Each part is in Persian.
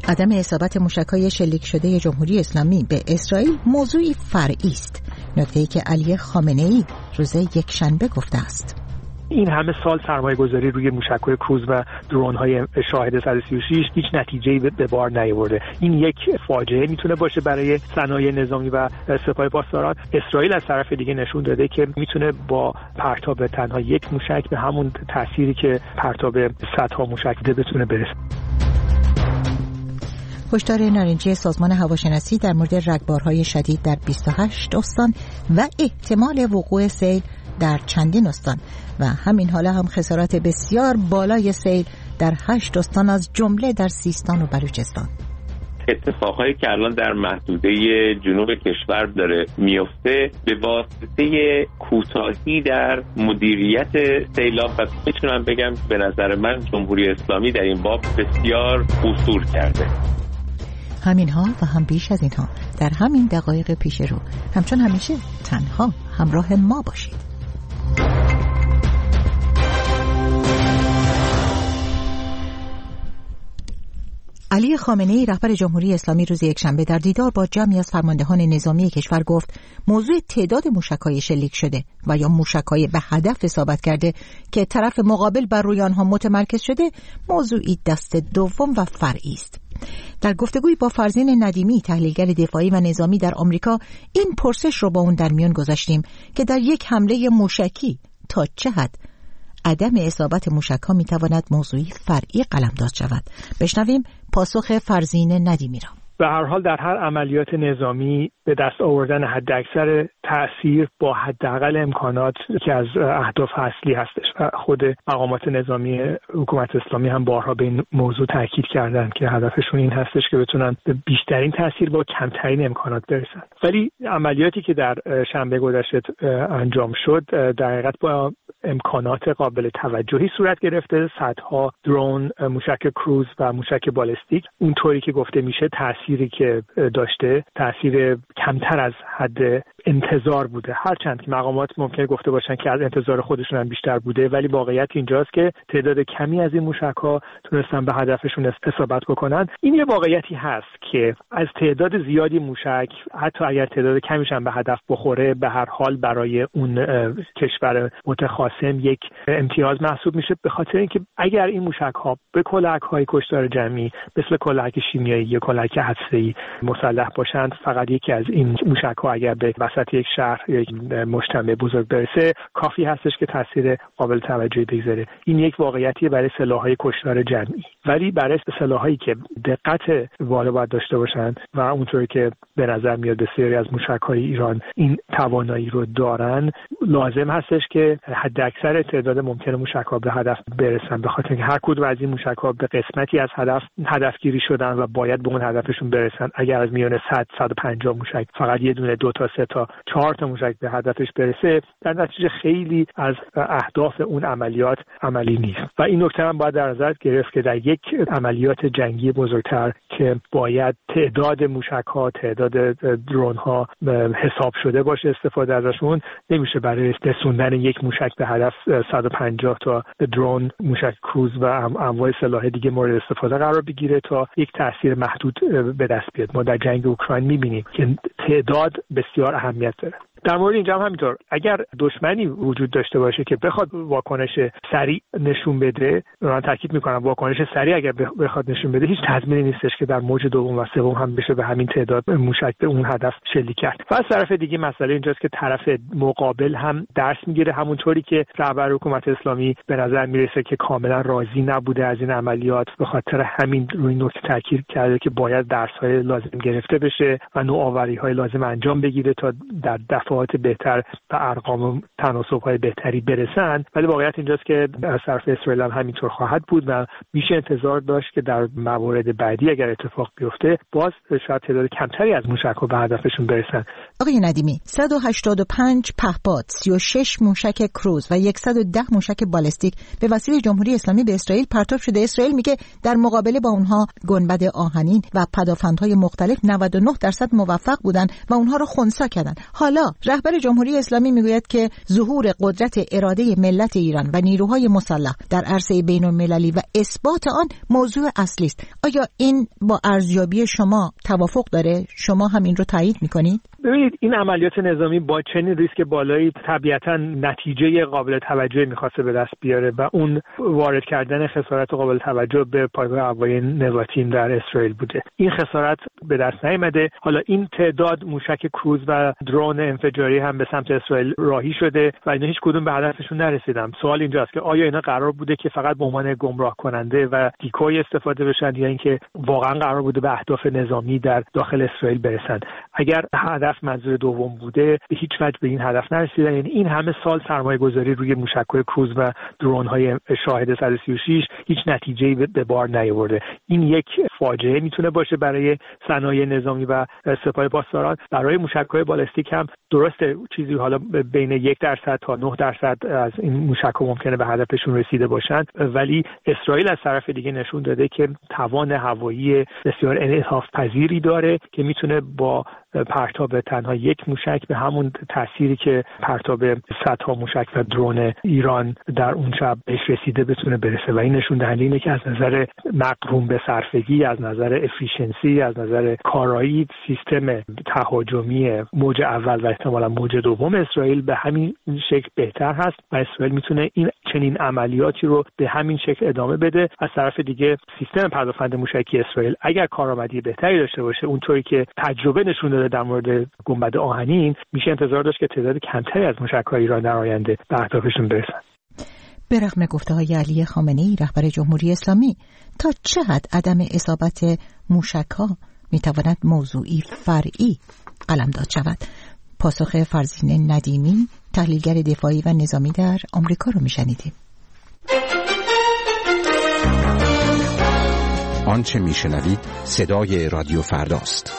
عدم اصابت موشک‌های شلیک شده جمهوری اسلامی به اسرائیل موضوعی فرعی است، نکته‌ای که علی خامنه‌ای روز یکشنبه گفته است. این همه سال سرمایه‌گذاری روی موشک‌های کروز و درون‌های شاهد 136 هیچ نتیجه‌ای به بار نیاورده. این یک فاجعه میتونه باشه برای صنایع نظامی و سپاه پاسداران. اسرائیل از طرف دیگه نشون داده که میتونه با پرتاب تنها یک موشک به همون تأثیری که پرتاب صدها موشک ده بتونه برسه. هشدار نارنجی سازمان هواشناسی در مورد رگبارهای شدید در 28 استان و احتمال وقوع سیل در چندین استان و همین حالا هم خسارات بسیار بالای سیل در 8 استان از جمله در سیستان و بلوچستان. اتفاقایی که الان در محدوده جنوب کشور داره میفته به واسطه کوتاهی در مدیریت سیلاب و میتونم بگم به نظر من جمهوری اسلامی در این باب بسیار قصور کرده. همینها و هم بیش از اینها در همین دقایق پیش رو. همچون همیشه تنها همراه ما باشید. علی خامنه‌ای رهبر جمهوری اسلامی روز یکشنبه در دیدار با جمعی از فرماندهان نظامی کشور گفت موضوع تعداد موشک‌های شلیک شده و یا موشک‌های به هدف اصابت کرده که طرف مقابل بر روی آنها متمرکز شده موضوعی دست دوم و فرعی است. در گفتگوی با فرزین ندیمی تحلیلگر دفاعی و نظامی در آمریکا این پرسش رو با اون در میان گذاشتیم که در یک حمله موشکی تا چه حد عدم اصابت موشک‌ها می‌تواند موضوعی فرعی قلمداد شود. بشنویم پاسخ فرزین ندیمی را. به هر حال در هر عملیات نظامی به دست آوردن حداکثر تأثیر با حداقل امکانات که از اهداف اصلی هستش و خود مقامات نظامی حکومت اسلامی هم بارها به این موضوع تاکید کردن که هدفشون این هستش که بتونن به بیشترین تأثیر با کمترین امکانات برسن. ولی عملیاتی که در شنبه گذشته انجام شد در حقیقت با امکانات قابل توجهی صورت گرفته. صدها درون، موشک کروز و موشک بالستیک اونطوری که گفته میشه تأثیری که داشته تأثیر کمتر از حد انتظار بوده، هرچند که مقامات ممکنه گفته باشن که از انتظار خودشون هم بیشتر بوده، ولی واقعیت اینجاست که تعداد کمی از این موشک‌ها تونستن به هدفشون اصابت بکنن. این یه واقعیتی هست که از تعداد زیادی موشک حتی اگر تعداد کمیش هم به هدف بخوره به هر حال برای اون کشور متخاصم یک امتیاز محسوب میشه، به خاطر اینکه اگر این موشک‌ها به کلاهک‌های کشتار جمعی مثل کلاهک شیمیایی یا کلاهک هسته‌ای مسلح باشند، فقط یکی از این موشک‌ها اگر به وسط یک شهر یا یک مجتمع بزرگ برسه کافی هستش که تاثیر قابل توجهی بگذاره. این یک واقعیتیه برای سلاح‌های کشتار جمعی، ولی برای سلاح‌هایی که دقت والا باید داشته باشند و اونطوری که به نظر میاد بسیاری از موشک‌های ایران این توانایی رو دارن، لازم هستش که حداکثر تعداد ممکن موشک‌ها به هدف برسن، به خاطر اینکه هر کدوم از این موشک‌ها به قسمتی از هدفگیری شدن و باید به اون هدفشون برسن. اگر از میان 100-150 موشک فقط یه دونه 2 تا 3 تا 4 تا موشک به هدفش برسه، در نتیجه خیلی از اهداف اون عملیات عملی نیست. و این نکته هم باید در نظر گرفت که در یک عملیات جنگی بزرگتر که باید تعداد موشک‌ها، تعداد درون‌ها حساب شده باشه استفاده ازشون، نمیشه برای رسوندن یک موشک به هدف 150 تا درون، موشک کروز و انواع سلاح دیگه مورد استفاده قرار بگیره تا یک تاثیر محدود به دست بیاد. ما در جنگ اوکراین می‌بینیم که تعداد بسیار اهمیت داره. در مورد اینجا هم همینطور، اگر دشمنی وجود داشته باشه که بخواد واکنش سریع نشون بده، من تاکید میکنم واکنش سریع اگر بخواد نشون بده، هیچ تضمینی نیستش که در موج دوم و سوم هم بشه به همین تعداد موشک به اون هدف شلیک کرد. و از طرف دیگه مسئله اینجاست که طرف مقابل هم درس میگیره، همونطوری که رهبر حکومت اسلامی به نظر میرسه که کاملا راضی نبوده از این عملیات، به خاطر همین روی نکته تاکید کرده که باید درس‌های لازم گرفته بشه و نوآوری‌های لازم انجام بگیره تا در دفعات بهتر و ارقام و تناسب‌های بهتری برسن. ولی واقعیت اینجاست که از طرف اسرائیل هم همینطور خواهد بود و میشه انتظار داشت که در موارد بعدی اگر اتفاق بیفته باز شاید تعداد کمتری از موشک‌ها به هدفشون برسن. آقای ندیمی، 185 پهپاد، 36 موشک کروز و 110 موشک بالستیک به وسیله جمهوری اسلامی به اسرائیل پرتاب شده. اسرائیل میگه در مقابله با اونها گنبد آهنین و پدافندهای مختلف 99% موفق بودن و اونها رو خنثی کردن. حالا رهبر جمهوری اسلامی میگوید که ظهور قدرت اراده ملت ایران و نیروهای مسلح در عرصه بین‌المللی و اثبات آن موضوع اصلی است. آیا این با ارزیابی شما توافق داره؟ شما هم این رو تایید میکنید؟ ببینید، این عملیات نظامی با چنین ریسک بالایی طبیعتاً نتیجه قابل توجهی می‌خواسته به دست بیاره و اون وارد کردن خسارت قابل توجه به پایگاه هوایی نظامی در اسرائیل بوده. این خسارت به دست نیامده. حالا این تعداد موشک کروز و درون انفجاری هم به سمت اسرائیل راهی شده و اینا هیچ کدوم به هدفشون نرسیدن. سوال اینجاست که آیا اینا قرار بوده که فقط به عنوان گمراه کننده و دیکوی استفاده بشن یا اینکه واقعا قرار بوده به اهداف نظامی در داخل اسرائیل برسن؟ اگر هدف منظور دوم بوده به هیچ وجه به این هدف نرسیدن. یعنی این همه سال سرمایه‌گذاری روی موشک‌های کروز و درون‌های شاهد 136 هیچ نتیجه‌ای به بار نیاورده. این یک فاجعه میتونه باشه برای صنایع نظامی و سپاه پاسداران. برای موشک‌های بالستیک هم درسته چیزی حالا بین 1% تا 9% از این موشک‌ها ممکنه به هدفشون رسیده باشند، ولی اسرائیل از طرف دیگه نشون داده که توان هوایی بسیار انعطاف پذیری داره که میتونه با پرتاب تنها یک موشک به همون تأثیری که پرتاب صدها موشک و درون ایران در اون شب بهش رسیده بتونه برسه و این نشون دهنده اینه که از نظر مقرون به صرفگی، از نظر افیشنسی، از نظر کارایی سیستم تهاجمی موج اول و احتمالا موج دوم اسرائیل به همین شکل بهتر هست و اسرائیل میتونه این چنین عملیاتی رو به همین شکل ادامه بده. از طرف دیگه سیستم پدافند موشکی اسرائیل اگر کارآمدی بهتری داشته باشه، اونطوری که تجربه نشون داده در مورد گنبد آهنین، میشه انتظار داشت که تعداد کمتری از موشک‌های ایران در آینده به اهدافشون برسن. به رغم گفته‌های علی خامنه‌ای رهبر جمهوری اسلامی، تا چه حد عدم اصابت موشک‌ها میتواند موضوعی فرعی قلمداد شود؟ پاسخ فرزین ندیمی، تحلیلگر دفاعی و نظامی در آمریکا رو میشنیدیم. آنچه میشنوید صدای رادیو فرداست.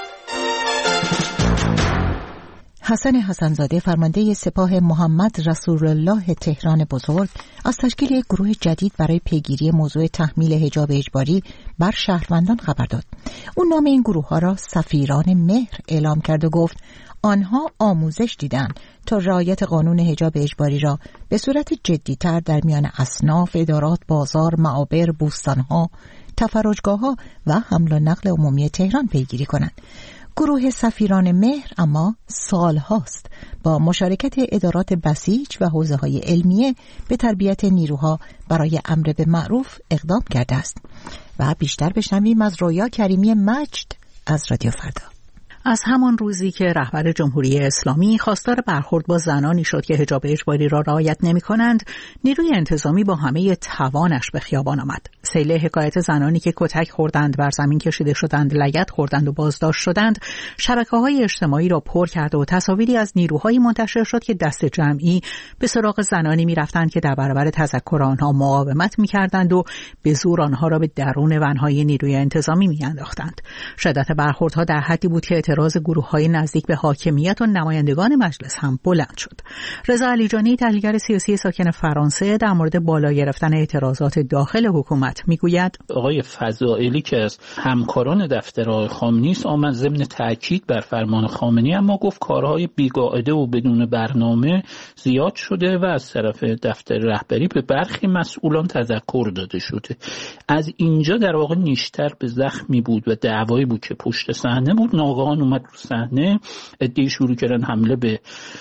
حسن حسنزاده، فرمانده سپاه محمد رسول الله تهران بزرگ، از تشکیل یک گروه جدید برای پیگیری موضوع تحمیل حجاب اجباری بر شهروندان خبر داد. او نام این گروه ها را سفیران مهر اعلام کرد و گفت آنها آموزش دیدند تا رعایت قانون حجاب اجباری را به صورت جدی‌تر در میان اصناف، ادارات، بازار، معابر، بوستانها، تفرجگاه‌ها و حمل و نقل عمومی تهران پیگیری کنند. گروه سفیران مهر اما سال هاست با مشارکت ادارات بسیج و حوزه‌های علمیه به تربیت نیروها برای امر به معروف اقدام کرده است. و بیشتر بشنویم از رویا کریمی مجد از رادیو فردا. از همان روزی که رهبر جمهوری اسلامی خواستار برخورد با زنانی شد که حجاب اجباری را رعایت نمی‌کنند، نیروی انتظامی با همه توانش به خیابان آمد. سیل حکایت زنانی که کتک خوردند، بر زمین کشیده شدند، لگد خوردند و بازداشت شدند، شبکه‌های اجتماعی را پر کرد و تصاویری از نیروهایی منتشر شد که دست جمعی به سراغ زنانی می‌رفتند که در برابر تذکر آنها مقاومت می‌کردند و به زور آنها را به درون ون‌های نیروی انتظامی می‌انداختند. شدت برخوردها در حدی بود که اعتراض گروه‌های نزدیک به حاکمیت و نمایندگان مجلس هم بلند شد. رضا علیجانی، تحلیلگر سیاسی ساکن فرانسه، در مورد بالا گرفتن اعتراضات داخل حکومت میگوید آقای فضائلی که از همکاران دفتر آقای خامنه‌ای است آمد ضمن تاکید بر فرمان خامنه‌ای، اما گفت کارهای بی‌قاعده و بدون برنامه زیاد شده و از طرف دفتر رهبری به برخی مسئولان تذکر داده شده. از اینجا در واقع نیشتر به زخمی بود و دعوایی بود که پشت صحنه بود. ناگهان اومد رو صحنه، عده‌ای شروع کردن حمله به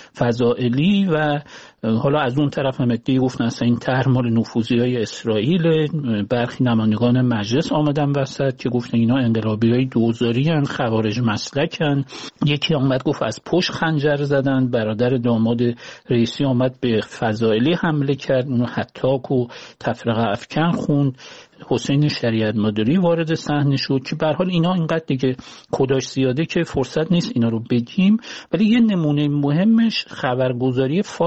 فضائلی و حالا از اون طرف هم عده‌ای گفتن اصلا این طرح مال نفوذی‌های اسرائیل. برخی نمایندگان مجلس آمدن وسط که گفتن اینا انقلابیای دوزاری ان، خوارج مسلکن. یکی آمد گفت از پشت خنجر زدن. برادر داماد رئیسی آمد به فضائلی حمله کرد، اونو هتاک و تفرقه افکن خوند. حسین شریعت مداری وارد صحنه شد که به هر حال اینا اینقدر دیگه کداش زیاده که فرصت نیست اینا رو بگیم، ولی یه نمونه مهمش خبرگزاری فارس و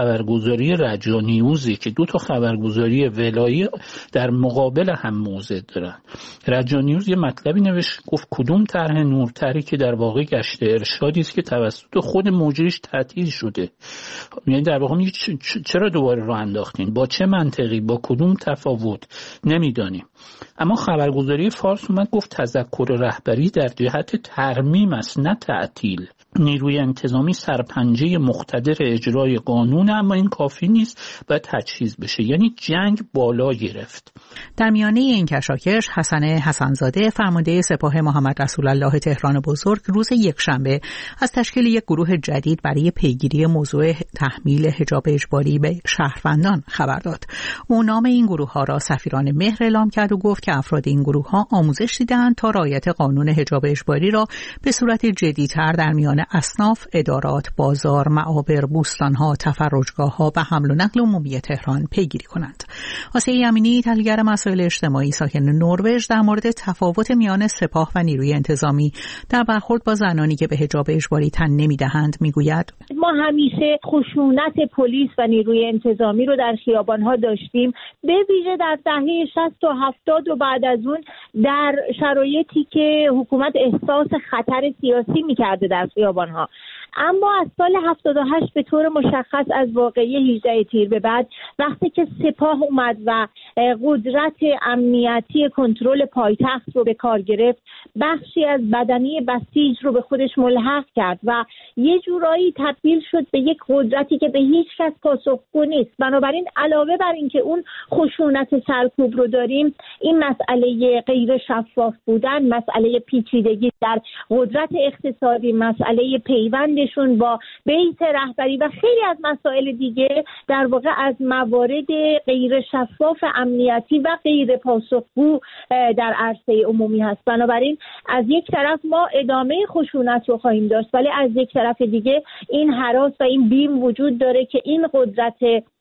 خبرگزاری رجا نیوزی که 2 خبرگزاری ولایی در مقابل هم موضع دارن. رجا نیوز یه مطلبی نوشت، گفت کدوم طرح نورطرحی که در واقع گشت ارشادی است که توسط خود مجریش تعطیل شده. یعنی در واقع چرا دوباره راه انداختین؟ با چه منطقی؟ با کدوم تفاوت؟ نمیدانیم. اما خبرگزاری فارس اومد گفت تذکر رهبری در جهت ترمیم است نه تعطیل. نیروی انتظامی سرپنجه مقتدر اجرای قانون، اما این کافی نیست، باید تجهیز بشه. یعنی جنگ بالا گرفت. در میانه این کشاکش حسن حسنزاده فرمانده سپاه محمد رسول الله تهران بزرگ روز یکشنبه از تشکیل یک گروه جدید برای پیگیری موضوع تحمیل حجاب اجباری به شهروندان خبر داد. او نام این گروه ها را سفیران مهر اعلام کرد و گفت که افراد این گروه ها آموزش دیدند تا رعایت قانون حجاب اجباری را به صورت جدی‌تر در میان اصناف، ادارات، بازار، معابر، بوستان‌ها، تفرجگاه‌ها و حمل و نقل عمومی تهران پیگیری کنند. آسیه امینی، تحلیلگر مسائل اجتماعی ساکن نروژ، در مورد تفاوت میان سپاه و نیروی انتظامی در برخورد با زنانی که به حجاب اجباری تن نمی‌دهند میگوید: ما همیشه خشونت پلیس و نیروی انتظامی رو در خیابان‌ها داشتیم، به ویژه در دهه 60 و 70 و بعد از اون در شرایطی که حکومت احساس خطر سیاسی می‌کرده در خیابان‌ها. اما از سال 78 به طور مشخص از واقعه 18 تیر به بعد، وقتی که سپاه اومد و قدرت امنیتی کنترل پایتخت رو به کار گرفت، بخشی از بدنه بسیج رو به خودش ملحق کرد و یه جورایی تبدیل شد به یک قدرتی که به هیچ کس پاسخگو نیست. بنابراین علاوه بر این که اون خشونت سرکوب رو داریم، این مسئله غیر شفاف بودن، مسئله پیچیدگی در قدرت اقتصادی، مسئله پیوندشون با بیت رهبری و خیلی از مسائل دیگه در واقع از موارد غیر شفاف امنیتی و غیر پاسخگو در عرصه عمومی هست. بنابراین از یک طرف ما ادامه خشونت رو خواهیم داشت، ولی از یک طرف دیگه این هراس و این بیم وجود داره که این قدرت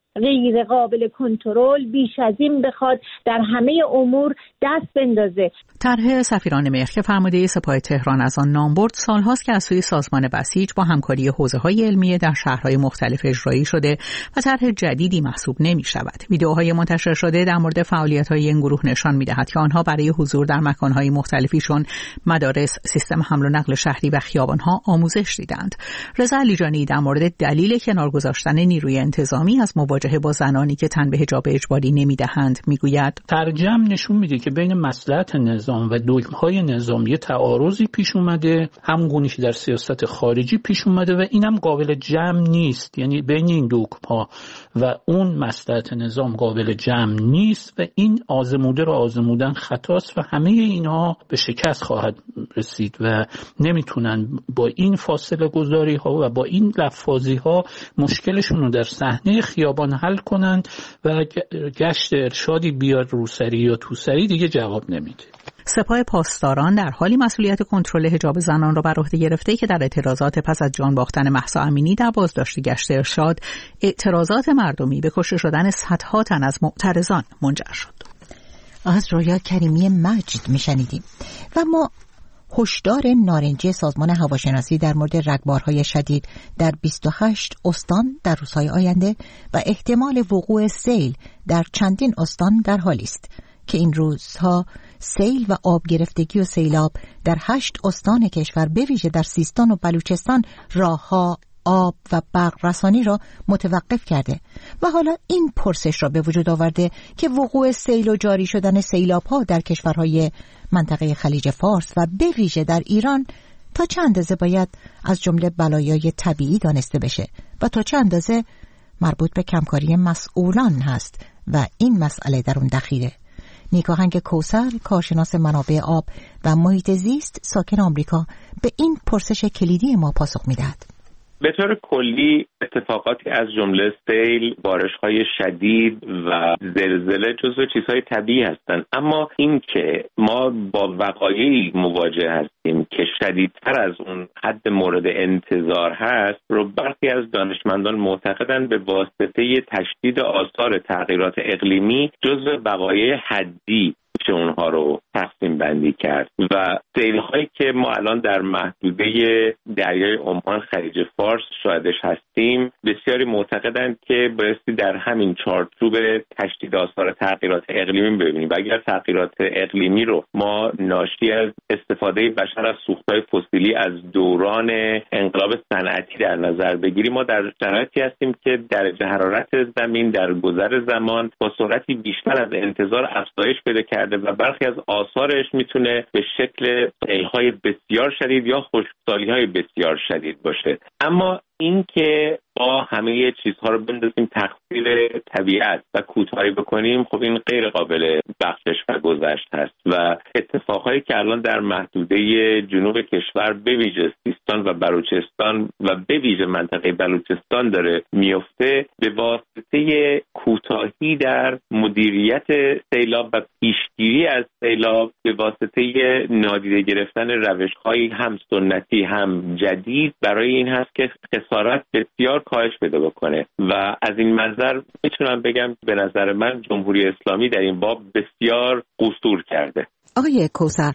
غیر قابل کنترل بیش از این بخواد در همه امور دست بندازه. طرح سفیران مهر که فرمانده سپاه تهران از آن نام برد، سالهاست که از سوی سازمان بسیج با همکاری حوزه‌های علمیه در شهرهای مختلف اجرایی شده و طرح جدیدی محسوب نمی‌شود. ویدئوهای منتشر شده در مورد فعالیت‌های این گروه نشان می‌دهد که آنها برای حضور در مکان‌های مختلفیشون مدارس، سیستم حمل و نقل شهری و خیابان‌ها آموزش دیدند. رضا علیجانی در مورد دلیل کنار گذاشتن نیروی انتظامی از مواجهه با زنانی که تن به حجاب اجباری نمی‌دهند میگوید: ترجمه نشون میده که بین مصلحت نظام و دگم‌های نظامی تعارضی پیش اومده، همونگونه که در سیاست خارجی پیش اومده و اینم قابل جمع نیست. یعنی بین این دگم‌ها و اون مصلحت نظام قابل جمع نیست و این آزموده رو آزمودن خطاست و همه اینها به شکست خواهد رسید و نمیتونن با این فاصله گذاری ها و با این لفاظی ها مشکلشون رو در صحنه خیابان حل کنند و گشت ارشادی بیاد روسری یا توسری دیگه جواب نمیده. سپاه پاسداران در حالی مسئولیت کنترل حجاب زنان را بر عهده گرفته که در اعتراضات پس از جان باختن مهسا امینی در بازداشت گشت ارشاد، اعتراضات مردمی به کشته شدن صدها تن از معترضان منجر شد. از رویا کریمی مجد میشنیدیم. و ما هشدار نارنجی سازمان هواشناسی در مورد رگبارهای شدید در 28 استان در روزهای آینده و احتمال وقوع سیل در چندین استان در حالی است که این روزها سیل و آب گرفتگی و سیلاب در 8 استان کشور به ویژه در سیستان و بلوچستان راهها، آب و برق رسانی را متوقف کرده و حالا این پرسش را به وجود آورده که وقوع سیل و جاری شدن سیلاب ها در کشورهای منطقه خلیج فارس و به ویژه در ایران تا چه اندازه باید از جمله بلایای طبیعی دانسته بشه و تا چه اندازه مربوط به کمکاری مسئولان هست و این مسئله در اون دخیله. نیکاهنگ کوثر، کارشناس منابع آب و محیط زیست ساکن آمریکا، به این پرسش کلیدی ما پاسخ میدهد. به طور کلی اتفاقاتی از جمله سیل، بارش‌های شدید و زلزله جزو چیزهای طبیعی هستند، اما این که ما با وقایعی مواجه هستیم که شدیدتر از اون حد مورد انتظار هست رو برخی از دانشمندان معتقدند به واسطه تشدید آثار تغییرات اقلیمی جزو وقایع حدی که اونها رو تقسیم بندی کرد و سیل‌هایی که ما الان در محدوده دریای عمان خلیج فارس شاهدش هستیم بسیاری معتقدند که بایستی در همین چارچوب تشدید آثار تغییرات اقلیمی ببینیم و اگر تغییرات اقلیمی رو ما ناشی از استفاده بشر از سوختهای فسیلی از دوران انقلاب صنعتی در نظر بگیریم، ما در شرایطی هستیم که درجه حرارت زمین در گذر زمان با سرعتی بیشتر از انتظار افزایش پیدا کرده و برخی از آثارش میتونه به شکل سیل‌های بسیار شدید یا خشکسالی‌های بسیار شدید باشه. اما این که با همه چیزها رو بندازیم تقصیر طبیعت و کوتاهی بکنیم، خب این غیر قابل بخشش و گذشت هست و اتفاقهایی که الان در محدوده جنوب کشور به ویژه سیستان و بلوچستان و به ویژه منطقه بلوچستان داره میفته به واسطه کوتاهی در مدیریت سیلاب و پیشگیری از سیلاب، به واسطه نادیده گرفتن روش‌های هم سنتی هم جدید برای این هست که خسارت بسیار کاهش پیدا بکنه و از این منظر میتونم بگم به نظر من جمهوری اسلامی در این باب بسیار قصور کرده. آقای کوثر،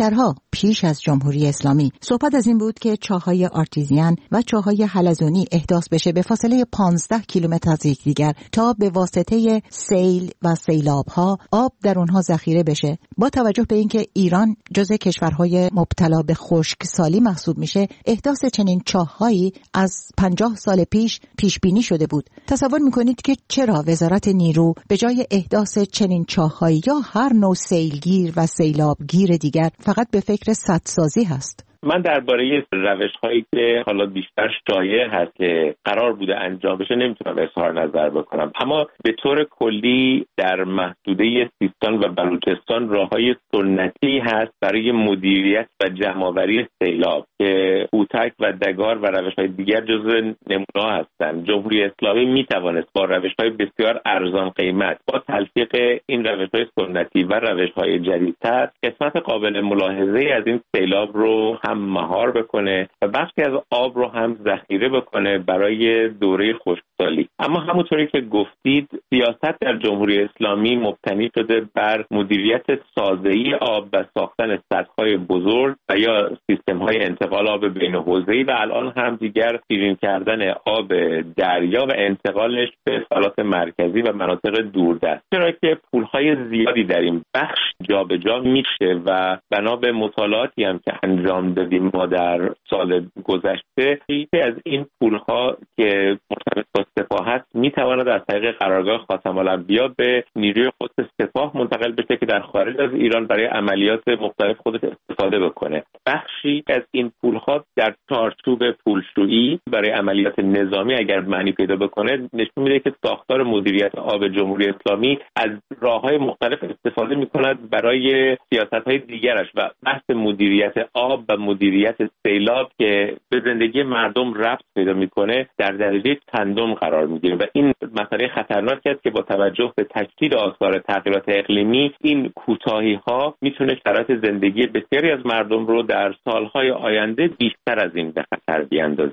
پیش از جمهوری اسلامی صحبت از این بود که چاه‌های آرتیزیان و چاه‌های حلزونی احداث بشه به فاصله 15 کیلومتر از یکدیگر تا به واسطه سیل و سیلاب‌ها آب در اونها ذخیره بشه. با توجه به اینکه ایران جزو کشورهای مبتلا به خشکسالی محسوب میشه، احداث چنین چاه‌هایی از 50 سال پیش بینی شده بود. تصور میکنید که چرا وزارت نیرو به جای احداث چنین چاه‌هایی یا هر نوع سیلگیر و سیلابگیر دیگر فقط به فکر سدسازی هست؟ من درباره روش‌هایی که حالا بیشتر شایع هست که قرار بوده انجام بشه نمیتونم اظهار نظر بکنم، اما به طور کلی در محدوده سیستان و بلوچستان راه‌های سنتی هست برای مدیریت و جمع‌آوری سیلاب که هوتک و دگار و روش‌های دیگر جزو نمونه‌ها هستند. جمهوری اسلامی میتوانست با روش‌های بسیار ارزان قیمت با تلفیق این روش‌های سنتی و روش‌های جدیدتر قسمت قابل ملاحظه‌ای از این سیلاب رو هم مهار بکنه و بخشی از آب رو هم ذخیره بکنه برای دوره خشکسالی. اما همونطوری که گفتید سیاست در جمهوری اسلامی مبتنی شده بر مدیریت سازه‌ای آب و ساختن سدهای بزرگ و یا سیستم‌های انتقال آب بین‌حوزه‌ای و الان هم دیگر شیرین کردن آب دریا و انتقالش به فلات مرکزی و مناطق دوردست. چرا که پول‌های زیادی در این بخش جابجا میشه و بنا به مطالعاتی هم که انجام دادیم ما در سال گذشته، یکی از این پول‌ها که مرتبط با سپاه هست میتواند از طریق قرارگاه خاتم الانبیا به نیروی قدس سپاه منتقل بشه که در خارج از ایران برای عملیات مختلف خودش استفاده بکنه. بخشی از این پول‌ها در چارچوب پولشویی برای عملیات نظامی اگر معنی پیدا بکنه نشون میده که ساختار مدیریت آب جمهوری اسلامی از راه‌های مختلف استفاده می‌کند برای سیاست‌های دیگرش و بحث مدیریت آب و مدیریت سیلاب که به زندگی مردم ربط پیدا میکنه در درجه چندم قرار میگیره و این مسئله خطرناکی است که با توجه به تشدید آثار تغییرات اقلیمی این کوتاهی‌ها میتونه شرایط زندگی بسیاری از مردم رو در سالهای آینده بیشتر از این به خطر بیاندازه.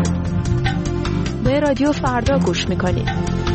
به رادیو فردا گوش میکنید.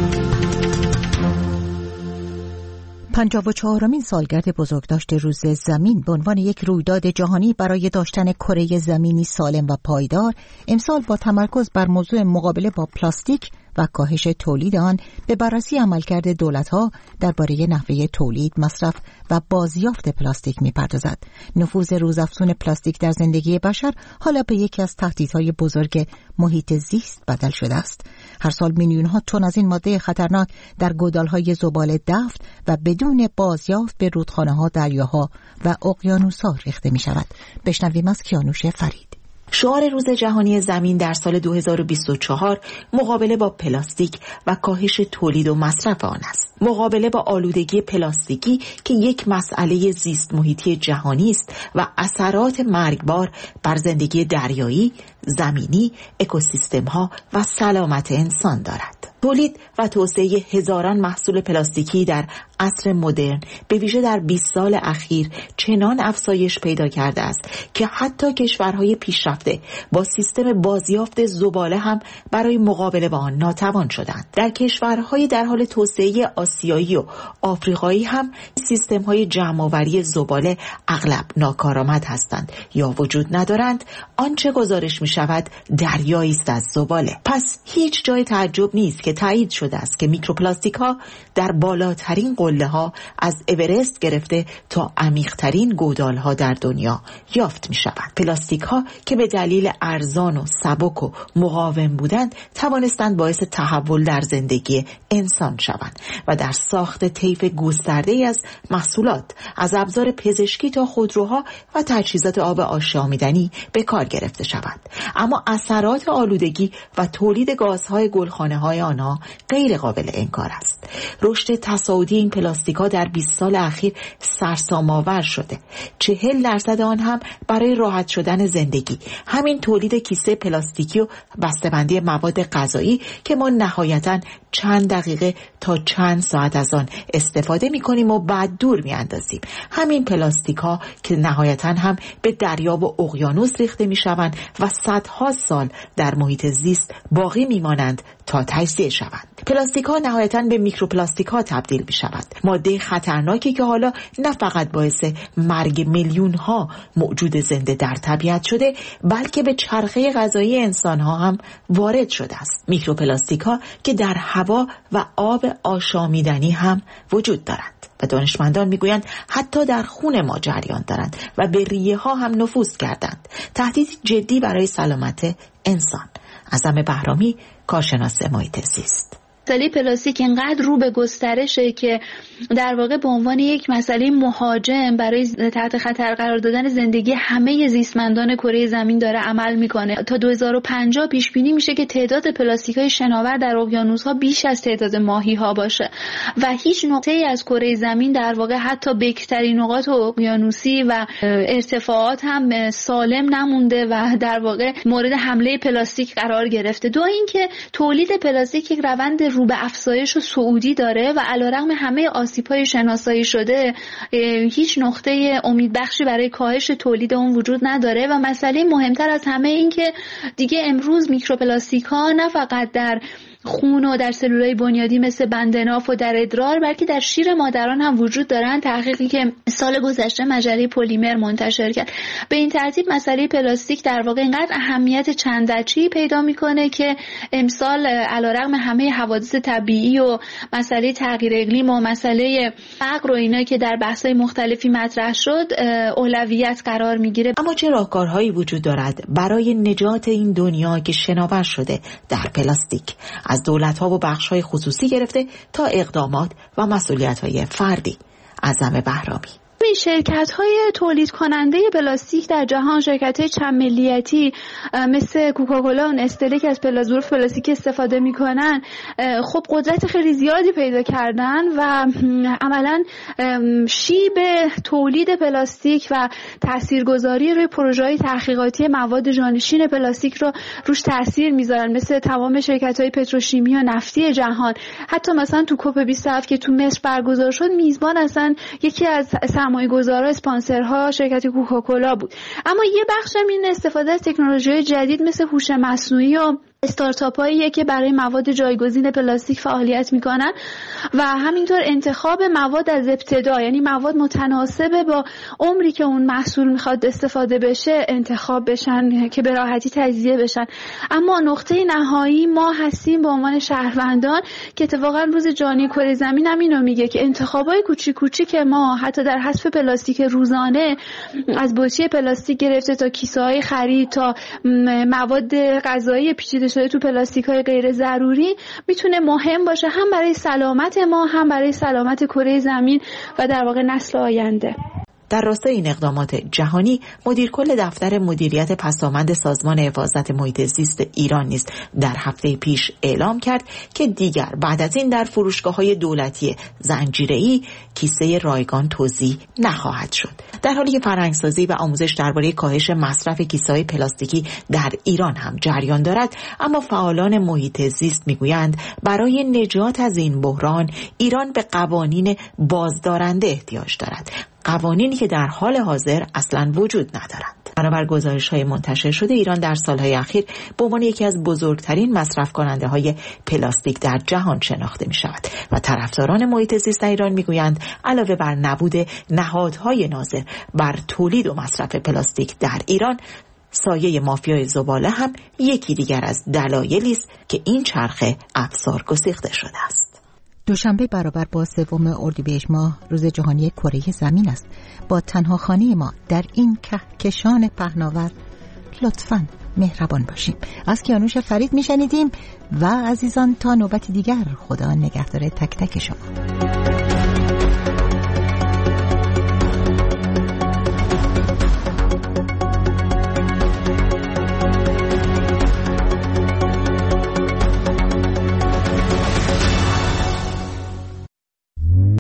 54مین سالگرد بزرگداشت روز زمین به عنوان یک رویداد جهانی برای داشتن کره زمینی سالم و پایدار امسال با تمرکز بر موضوع مقابله با پلاستیک و کاهش تولید آن به بررسی عملکرد دولت‌ها درباره نحوه تولید، مصرف و بازیافت پلاستیک می‌پردازد. نفوذ روزافزون پلاستیک در زندگی بشر حالا به یکی از تهدیدهای بزرگ محیط زیست بدل شده است. هر سال میلیون‌ها تن از این ماده خطرناک در گودال‌های زباله دفن و بدون بازیافت به رودخانه‌ها، دریاها و اقیانوس‌ها ریخته می‌شود. بشنویم از کیانوش فرید. شعار روز جهانی زمین در سال 2024 مقابله با پلاستیک و کاهش تولید و مصرف آن است. مقابله با آلودگی پلاستیکی که یک مسئله زیست محیطی جهانی است و اثرات مرگبار بر زندگی دریایی، زمینی، اکوسیستم‌ها و سلامت انسان دارد. تولید و توسعه هزاران محصول پلاستیکی در عصر مدرن به ویژه در 20 سال اخیر چنان افزایش پیدا کرده است که حتی کشورهای پیشرفته با سیستم بازیافت زباله هم برای مقابله با آن ناتوان شدند. در کشورهای در حال توسعه آسیایی و آفریقایی هم سیستم‌های جمع‌آوری زباله اغلب ناکارآمد هستند یا وجود ندارند. آنچه گزارش می‌شود دریایی است از زباله. پس هیچ جای تعجب نیست که تایید شده است که میکروپلاستیک‌ها در بالاترین قله‌ها از اورست گرفته تا عمیق‌ترین گودال‌ها در دنیا یافت می‌شوند. پلاستیک‌ها که به دلیل ارزان و سبک و مقاوم بودند توانستند باعث تحول در زندگی انسان شوند و در ساخت طیف گسترده‌ای از محصولات از ابزار پزشکی تا خودروها و تجهیزات آب آشامیدنی به کار گرفته شوند. اما اثرات آلودگی و تولید گازهای گلخانه‌های آنها غیر قابل انکار است. رشد تصاعدی این پلاستیک‌ها در 20 سال اخیر سرسام‌آور شده. 40% آن هم برای راحت شدن زندگی. همین تولید کیسه پلاستیکی و بسته‌بندی مواد غذایی که ما نهایتاً چند دقیقه تا چند ساعت از آن استفاده می‌کنیم و بعد دور می‌اندازیم. همین پلاستیک‌ها که نهایتاً هم به دریا و اقیانوس ریخته می‌شوند و صدها سال در محیط زیست باقی می‌مانند تا تجزیه شوند. پلاستیک‌ها نهایتاً به میکروپلاستیک‌ها تبدیل می‌شوند. ماده خطرناکی که حالا نه فقط باعث مرگ میلیون‌ها موجود زنده در طبیعت شده، بلکه به چرخه غذایی انسان‌ها هم وارد شده است. میکروپلاستیک‌ها که در هوا و آب آشامیدنی هم وجود دارند و دانشمندان میگویند حتی در خون ما جریان دارند و به ریه ها هم نفوذ کردند. تهدید جدی برای سلامت انسان. اعظم بهرامی، کارشناس محیط زیست. مسئله پلاستیک اینقدر رو به گسترشه که در واقع به عنوان یک مسئله مهاجم برای تحت خطر قرار دادن زندگی همه زیستمندان کره زمین داره عمل میکنه. تا 2050 پیش بینی میشه که تعداد پلاستیک‌های شناور در اقیانوس‌ها بیش از تعداد ماهی‌ها باشه و هیچ نقطه‌ای از کره زمین در واقع حتی بکرترین نقاط اقیانوسی و ارتفاعات هم سالم نمونده و در واقع مورد حمله پلاستیک قرار گرفته. دو اینکه تولید پلاستیک یک روند رو به افزایش و صعودی داره و علیرغم همه آسیب‌های شناسایی شده هیچ نقطه امیدبخشی برای کاهش تولید اون وجود نداره و مسئله مهمتر از همه این که دیگه امروز میکروپلاستیک‌ها نه فقط در خون و در سلولای بنیادی مثل بندناف و در ادرار بلکه در شیر مادران هم وجود دارن. تحقیقی که سال گذشته مجله پلیمر منتشر کرد به این ترتیب مسئله پلاستیک در واقع اینقدر اهمیت چند وجهی پیدا میکنه که امسال علیرغم همه حوادث طبیعی و مسئله تغییر اقلیم و مسئله فقر و اینا که در بحث‌های مختلفی مطرح شد اولویت قرار میگیره. اما چه راهکارهایی وجود دارد برای نجات این دنیا که شناور شده در پلاستیک؟ از دولت‌ها و بخش‌های خصوصی گرفته تا اقدامات و مسئولیت‌های فردی. اعظم بهرامی. شرکت‌های تولید کننده پلاستیک در جهان، شرکت‌های چند ملیتی مثل کوکاکولا و نستله که از ظروف پلاستیک استفاده می‌کنن خب قدرت خیلی زیادی پیدا کردن و عملاً شیب تولید پلاستیک و تاثیرگذاری روی پروژه‌های تحقیقاتی مواد جانشین پلاستیک رو روش تاثیر می‌ذارن، مثل تمام شرکت‌های پتروشیمی و نفتی جهان. حتی مثلا تو کوپ 27 که تو مصر برگزار شد میزبان اصلا یکی از سرمایه‌گذارها اسپانسرها شرکت کوکاکولا بود. اما یه بخش هم این استفاده از تکنولوژی جدید مثل هوش مصنوعی و استارتاپ‌هایی که برای مواد جایگزین پلاستیک فعالیت می‌کنن و همینطور انتخاب مواد از ابتدا، یعنی مواد متناسب با عمری که اون محصول می‌خواد استفاده بشه انتخاب بشن که به راحتی تجزیه بشن. اما نقطه نهایی ما هستیم به عنوان شهروندان که اتفاقا روز جهانی کره زمین هم اینو میگه که انتخابای کوچیک کوچیک ما حتی در حذف پلاستیک روزانه از بطری پلاستیک گرفته تا کیسه‌های خرید تا مواد غذایی پیچیده شده تو پلاستیک‌های غیر ضروری میتونه مهم باشه هم برای سلامت ما هم برای سلامت کره زمین و در واقع نسل آینده. در راستای این اقدامات جهانی، مدیر کل دفتر مدیریت پسامند سازمان حفاظت محیط زیست ایران نیز در هفته پیش اعلام کرد که دیگر بعد از این در فروشگاه‌های دولتی زنجیره‌ای کیسه رایگان توزیع نخواهد شد. در حالی که فرهنگسازی و آموزش درباره کاهش مصرف کیسه‌های پلاستیکی در ایران هم جریان دارد، اما فعالان محیط زیست میگویند برای نجات از این بحران ایران به قوانین بازدارنده احتیاج دارد، قوانینی که در حال حاضر اصلاً وجود ندارند. بنابر گزارش‌های منتشر شده، ایران در سالهای اخیر به عنوان یکی از بزرگترین مصرف کننده‌های پلاستیک در جهان شناخته می‌شود و طرفداران محیط زیست در ایران می‌گویند علاوه بر نبود نهادهای ناظر بر تولید و مصرف پلاستیک در ایران، سایه مافیای زباله هم یکی دیگر از دلایلی است که این چرخه افسار گسیخته شده است. دوشنبه برابر با 3 اردیبهشت ماه روز جهانی کره زمین است. با تنها خانه ما در این کهکشان پهناور لطفاً مهربان باشیم. از کیانوش فرید میشنیدیم و عزیزان تا نوبت دیگر، خدا نگهدار تک تک شما.